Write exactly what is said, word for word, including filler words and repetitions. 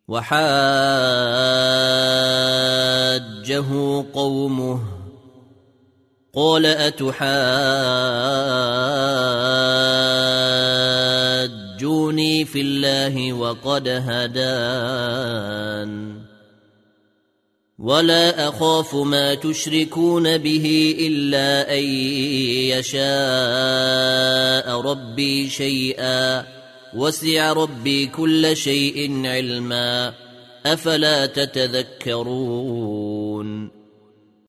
وحاجه قومه قال أتحاجوني في الله وقد هدان ولا أخاف ما تشركون به إلا أن يشاء ربي شيئا وسع ربي كل شيء علما أفلا تتذكرون